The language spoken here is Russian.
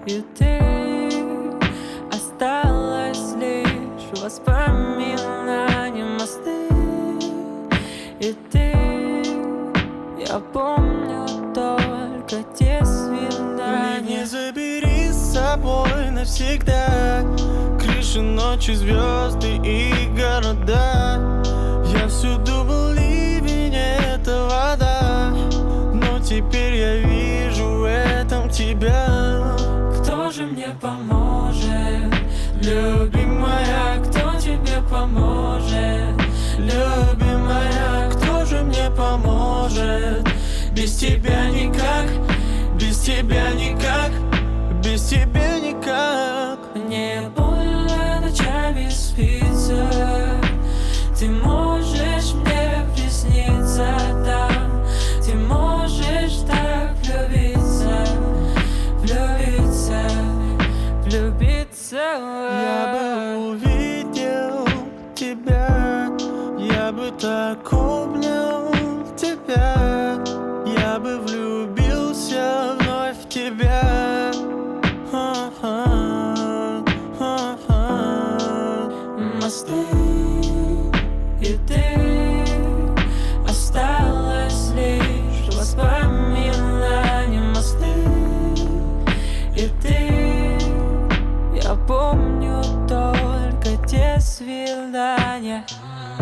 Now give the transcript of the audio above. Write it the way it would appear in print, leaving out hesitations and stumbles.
и ты. Осталось лишь воспоминания, мосты и ты. Я помню только те свидания. Не забери с собой навсегда крыши, ночи, звезды и города. Я всюду был ливень, это вода, но теперь я вижу в этом тебя. Кто же мне поможет, любимая? Кто тебе поможет, любимая? Кто же мне поможет? Без тебя никак, без тебя никак, без тебя никак. Мне больно ночами спится. Ты можешь мне присниться там. Ты можешь так влюбиться, влюбиться, влюбиться. Я бы увидел тебя, я бы так обнял тебя, я бы влюбился вновь в тебя. Мосты и ты. Осталось лишь воспоминания, мосты и ты. Я помню только те свидания.